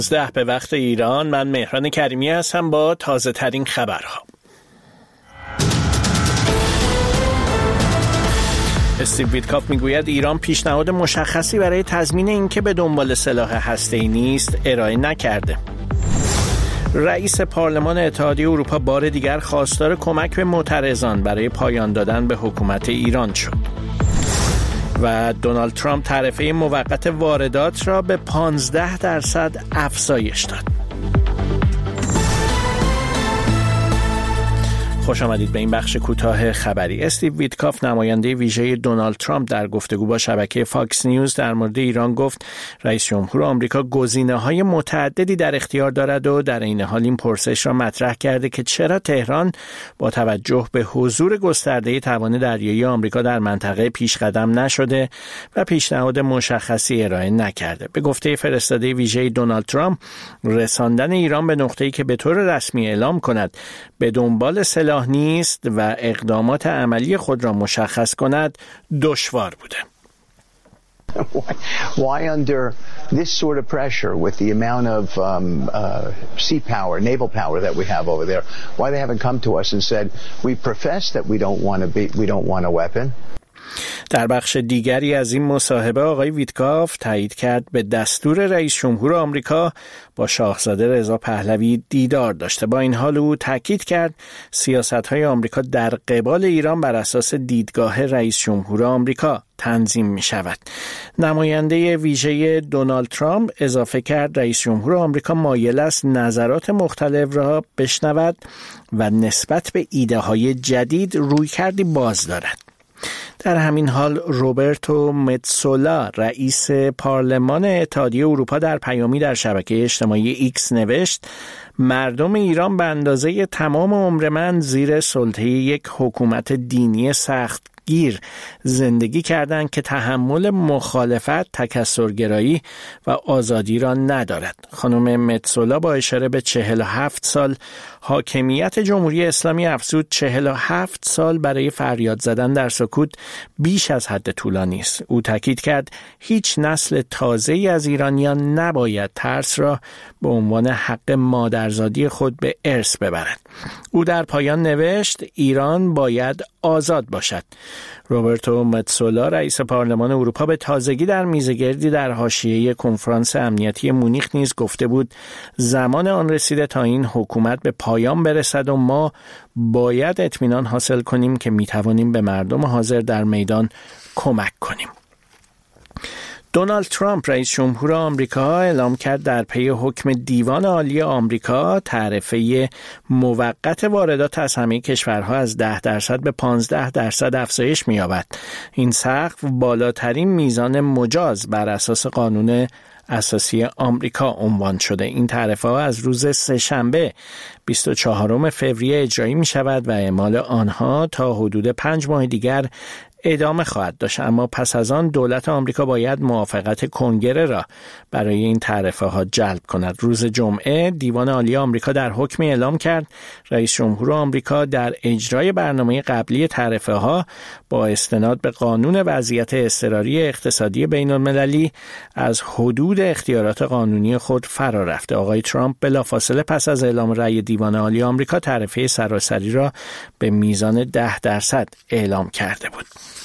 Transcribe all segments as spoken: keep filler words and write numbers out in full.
ده به وقت ایران. من مهران کریمی هستم با تازه ترین خبرها. استیو ویتکاف میگوید ایران پیشنهاد مشخصی برای تضمین اینکه به دنبال سلاح هسته‌ای نیست ارائه نکرده. رئیس پارلمان اتحادیه اروپا بار دیگر خواستار کمک به معترضان برای پایان دادن به حکومت ایران شد. و دونالد ترامپ تعرفه موقت واردات را به پانزده درصد افزایش داد. خوش آمدید به این بخش کوتاه خبری. استیو ویتکاف نماینده ویژه دونالد ترامپ در گفتگو با شبکه فاکس نیوز در مورد ایران گفت رئیس جمهور آمریکا گزینه‌های متعددی در اختیار دارد و در این حال این پرسش را مطرح کرده که چرا تهران با توجه به حضور گسترده توان دریایی آمریکا در منطقه پیشقدم نشده و پیشنهاد مشخصی ارائه نکرده. به گفته فرستاده ویژه دونالد ترامپ، رساندن ایران به نقطه‌ای که به طور رسمی اعلام کند به دنبال سلاح نیست و اقدامات عملی خود را مشخص کند دشوار بوده. Why under this sort of pressure with the amount of um, uh, sea power, naval power that we have over there, why they haven't come to us and said we profess that we don't want to be, we don't want a weapon? در بخش دیگری از این مصاحبه آقای ویتکاف تایید کرد به دستور رئیس جمهور آمریکا با شاهزاده رضا پهلوی دیدار داشته. با این حال او تاکید کرد سیاست‌های آمریکا در قبال ایران بر اساس دیدگاه رئیس جمهور آمریکا تنظیم می شود. نماینده ویژه دونالد ترامپ اضافه کرد رئیس جمهور آمریکا مایل است نظرات مختلف را بشنود و نسبت به ایده های جدید رویکردی باز دارد. در همین حال روبرتو متسولا رئیس پارلمان اتحادیه اروپا در پیامی در شبکه اجتماعی ایکس نوشت مردم ایران به اندازه تمام عمر من زیر سلطه یک حکومت دینی سخت گیر زندگی کردند که تحمل مخالفت، تکثرگرایی و آزادی را ندارد. خانم متسولا با اشاره به چهل و هفت سال حاکمیت جمهوری اسلامی افزود چهل و هفت سال برای فریاد زدن در سکوت بیش از حد طولانی است. او تاکید کرد هیچ نسل تازه‌ای از ایرانیان نباید ترس را به عنوان حق مادرزادی خود به ارث ببرد. او در پایان نوشت ایران باید آزاد باشد. روبرتو متسولا رئیس پارلمان اروپا به تازگی در میزگردی در حاشیه کنفرانس امنیتی مونیخ نیز گفته بود زمان آن رسیده تا این حکومت به پایان برسد و ما باید اطمینان حاصل کنیم که میتوانیم به مردم حاضر در میدان کمک کنیم. دونالد ترامپ رئیس جمهور آمریکا اعلام کرد در پی حکم دیوان عالی آمریکا تعرفه موقت واردات از همه کشورها از ده درصد به پانزده درصد افزایش می‌یابد. این سقف بالاترین میزان مجاز بر اساس قانون اساسی آمریکا عنوان شده. این تعرفه ها از روز سه‌شنبه بیست و چهارم فوریه اجرایی می شود و اعمال آنها تا حدود پنج ماه دیگر ادامه خواهد داشت، اما پس از آن دولت آمریکا باید موافقت کنگره را برای این تعرفه ها جلب کند. روز جمعه دیوان عالی آمریکا در حکمی اعلام کرد رئیس جمهور آمریکا در اجرای برنامه قبلی تعرفه ها با استناد به قانون وضعیت اضطراری اقتصادی بین المللی از حدود اختیارات قانونی خود فرا رفته. آقای ترامپ بلافاصله پس از اعلام رأی دیوان عالی آمریکا تعرفه سراسری را به میزان ده درصد اعلام کرده بود.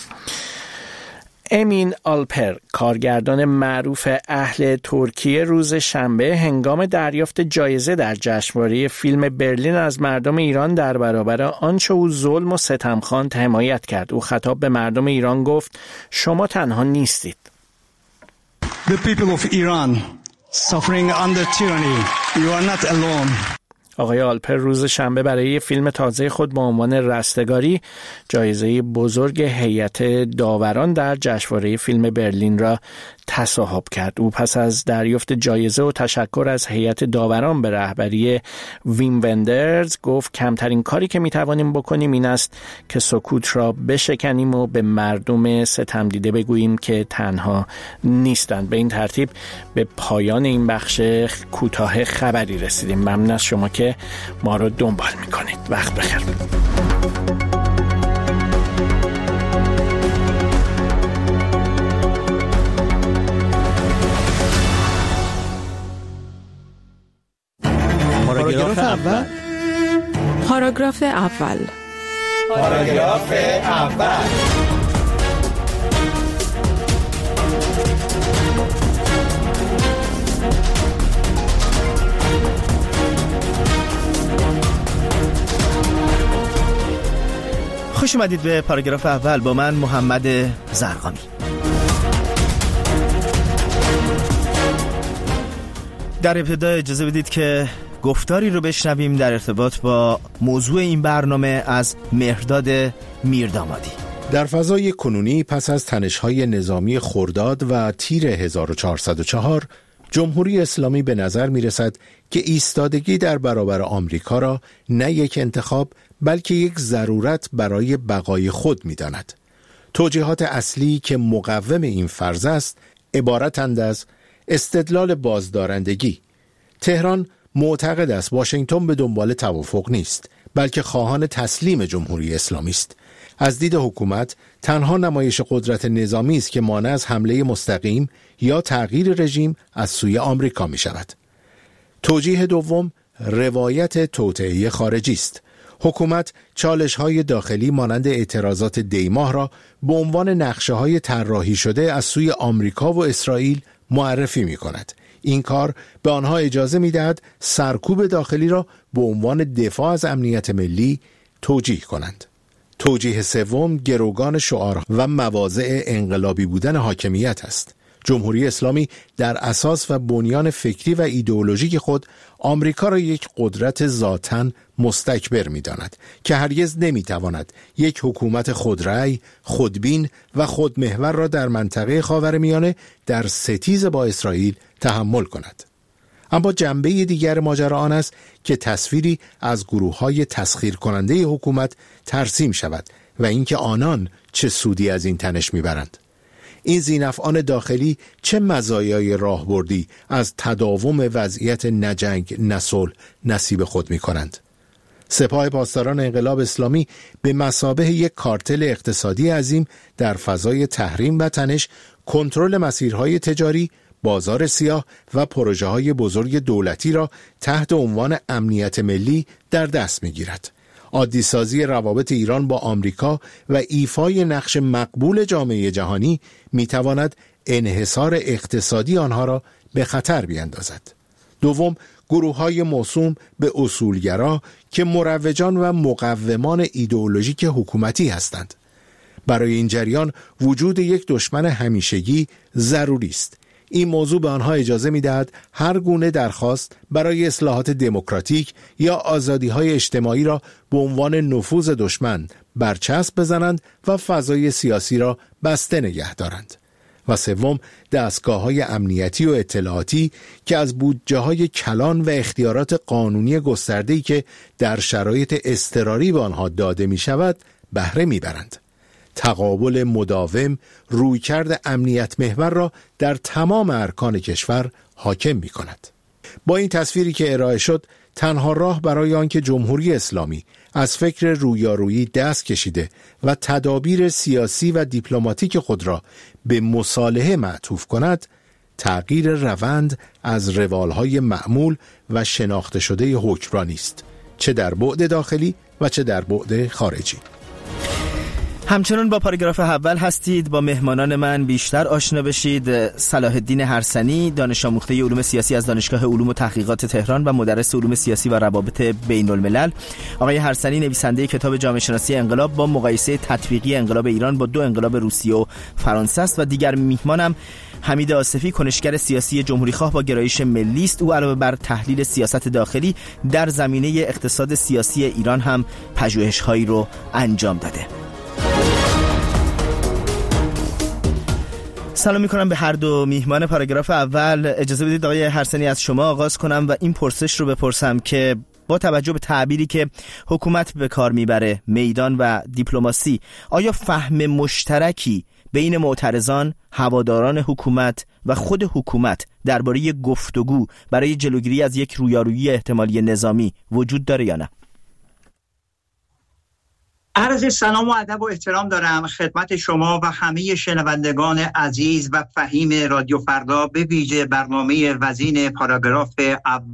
امین آلپر کارگردان معروف اهل ترکیه روز شنبه هنگام دریافت جایزه در جشنواره فیلم برلین از مردم ایران در برابر آنچه او ظلم و ستم خواند حمایت کرد. او خطاب به مردم ایران گفت شما تنها نیستید. The people of Iran suffering under tyranny. You are not alone. آقای آلپر روز شنبه برای فیلم تازه خود با عنوان رستگاری جایزه بزرگ هیئت داوران در جشنواره فیلم برلین را تصاحب کرد. او پس از دریافت جایزه و تشکر از هیئت داوران به رهبری ویم وندرز گفت کمترین کاری که میتوانیم بکنیم این است که سکوت را بشکنیم و به مردم ستم دیده بگوییم که تنها نیستند. به این ترتیب به پایان این بخش کوتاه خبری رسیدیم. ممنون از شما که ما رو دنبال میکنید. وقت بخیر. پاراگراف اول. پاراگراف اول. پاراگراف اول. خوش اومدید به پاراگراف اول با من محمد زرقامی. در ابتدا اجازه بدید که گفتاری رو بشنویم در ارتباط با موضوع این برنامه از مهرداد میردامادی. در فضای کنونی پس از تنش‌های نظامی خرداد و تیر هزار و چهارصد و چهار، جمهوری اسلامی به نظر می‌رسد که ایستادگی در برابر آمریکا را نه یک انتخاب بلکه یک ضرورت برای بقای خود می‌داند. توجیهات اصلی که مقوم این فرض است عبارتند از استدلال بازدارندگی. تهران معتقد است واشنگتن به دنبال توافق نیست بلکه خواهان تسلیم جمهوری اسلامی است. از دید حکومت تنها نمایش قدرت نظامی است که مانع از حمله مستقیم یا تغییر رژیم از سوی آمریکا می شود. توجیه دوم روایت توطئه خارجی است. حکومت چالش‌های داخلی مانند اعتراضات دیماه را به عنوان نقشه‌های طراحی شده از سوی آمریکا و اسرائیل معرفی می‌کند. این کار به آنها اجازه می‌دهد سرکوب داخلی را به عنوان دفاع از امنیت ملی توجیه کنند. توجیه سوم گروگان شعار و مواضع انقلابی بودن حاکمیت است. جمهوری اسلامی در اساس و بنیان فکری و ایدئولوژیک خود آمریکا را یک قدرت ذاتاً مستکبر می‌داند که هرگز نمی‌تواند یک حکومت خودرأی، خودبین و خودمحور را در منطقه خاورمیانه در ستیز با اسرائیل تحمل کند. اما جنبه دیگر ماجرا آن است که تصویری از گروه‌های تسخیر کننده حکومت ترسیم شود و اینکه آنان چه سودی از این تنش می‌برند. این ذی‌نفعان داخلی چه مزایای راهبردی از تداوم وضعیت نجنگ نصلح نصیب خود می کنند؟ سپاه پاسداران انقلاب اسلامی به مثابه یک کارتل اقتصادی عظیم در فضای تحریم و تنش، کنترل مسیرهای تجاری، بازار سیاه و پروژه‌های بزرگ دولتی را تحت عنوان امنیت ملی در دست می گیرد. عادی سازی روابط ایران با آمریکا و ایفای نقش مقبول جامعه جهانی میتواند انحصار اقتصادی آنها را به خطر بیندازد. دوم، گروه‌های موسوم به اصولگرا که مروجان و مقومان ایدئولوژیک حکومتی هستند. برای این جریان وجود یک دشمن همیشگی ضروری است. این موضوع به آنها اجازه می‌دهد هر گونه درخواست برای اصلاحات دموکراتیک یا آزادی‌های اجتماعی را به عنوان نفوذ دشمن برچسب بزنند و فضای سیاسی را بسته نگه دارند. و سوم، دستگاه‌های امنیتی و اطلاعاتی که از بودجه‌های کلان و اختیارات قانونی گسترده‌ای که در شرایط اضطراری به آنها داده می‌شود بهره می‌برند. تقابل مداوم رویکرد امنیت محور را در تمام ارکان کشور حاکم می کند. با این تصویری که ارائه شد، تنها راه برای آنکه جمهوری اسلامی از فکر رویارویی دست کشیده و تدابیر سیاسی و دیپلماتیک خود را به مصالحه معطوف کند، تغییر روند از روالهای معمول و شناخته شده حکمرانی است، چه در بعد داخلی و چه در بعد خارجی. همچنان با پاراگراف اول هستید. با مهمانان من بیشتر آشنا بشید. صلاح الدین هرسنی، دانش آموخته علوم سیاسی از دانشگاه علوم و تحقیقات تهران و مدرس علوم سیاسی و روابط بین الملل. آقای هرسنی نویسنده کتاب جامعه شناسی انقلاب با مقایسه تطبیقی انقلاب ایران با دو انقلاب روسیه و فرانسه است. و دیگر میهمانم حمید آصفی، کنشگر سیاسی جمهوری خواه با گرایش ملی است. او علاوه بر تحلیل سیاست داخلی در زمینه اقتصاد سیاسی ایران هم پژوهش‌هایی رو انجام داده. سلام میکنم به هر دو میهمان پاراگراف اول. اجازه بدید آقای هرسنی از شما آغاز کنم و این پرسش رو بپرسم که با توجه به تعبیری که حکومت به کار میبره، میدان و دیپلماسی، آیا فهم مشترکی بین معترضان، هواداران حکومت و خود حکومت درباره گفتگو برای جلوگیری از یک رویارویی احتمالی نظامی وجود داره یا نه؟ عرض سلام و ادب و احترام دارم خدمت شما و همه شنوندگان عزیز و فهیم رادیو فردا، به ویژه برنامه وزین پاراگراف اول